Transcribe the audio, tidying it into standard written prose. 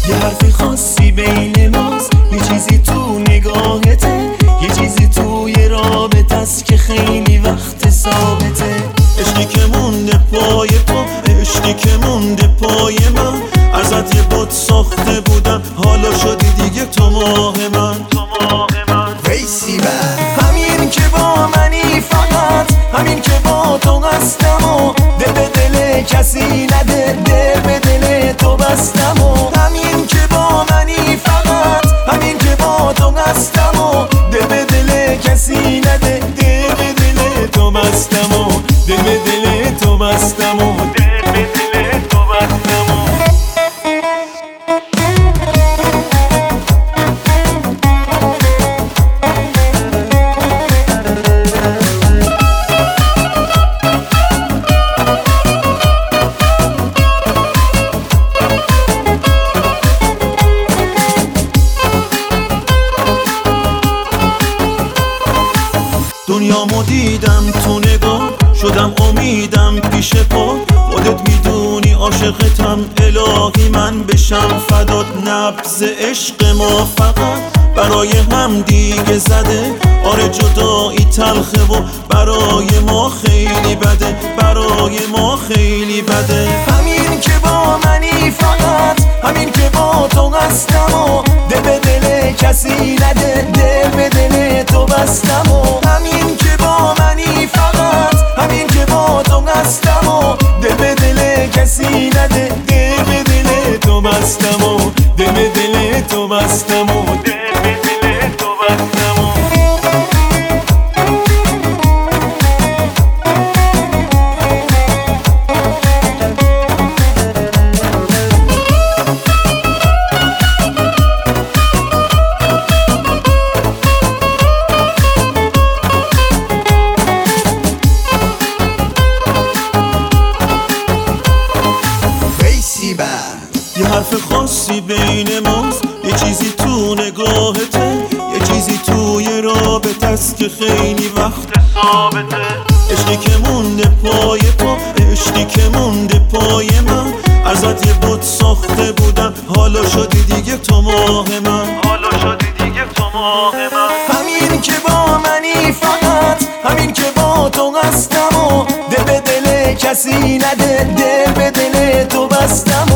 یه حرف خاصی بین ماست، یه چیزی تو نگاهته، یه چیزی توی رابطه است که خیلی وقت ثابته. عشقی که مونده پای تو، عشقی که مونده پای من، ازت یه بت ساخته بودم، حالا شدی دیگه تو ماه من. ویسی بر همین که با منی فقط، همین که با تو هستم و دل به دل کسی نده، دل به دل تو بستم و همین که با منی فقط، همین که با تو هستم و دل به دل کسی نده، دل به دل تو بستم و دل به دل تو بستم و دل به دل تو بستم و دنیامو دیدم تو نگاه، شدم امیدم پیش پا، خودت میدونی عاشقتم، الهی من بشم فدات. نبض عشق ما فقط برای هم دیگه زده، آره جدایی تلخه و برای ما خیلی بده، برای ما خیلی بده. همین که با منی فقط، همین که با تو هستم و دل به دل کسی نده، دل به دل تو بستم و همین که با منی فقط، همین که با تو هستم و دل به دل کسی نده، دل به دل تو بستم و دل به دل تو بستم و دل به دل تو بستم و یه حرف خاصی بین ماست، یه چیزی تو نگاهته، یه چیزی توی رابطه است که خیلی وقت ثابته. عشقی که مونده پای تو، عشقی که مونده پای من، ازت یه بت ساخته بودم، حالا شدی دیگه تو ماه من، حالا شدی دیگه تو ماه من. همین که با منی فقط، همین که با تو هستم و دل به دل کسی نده، دل به دل تو بستم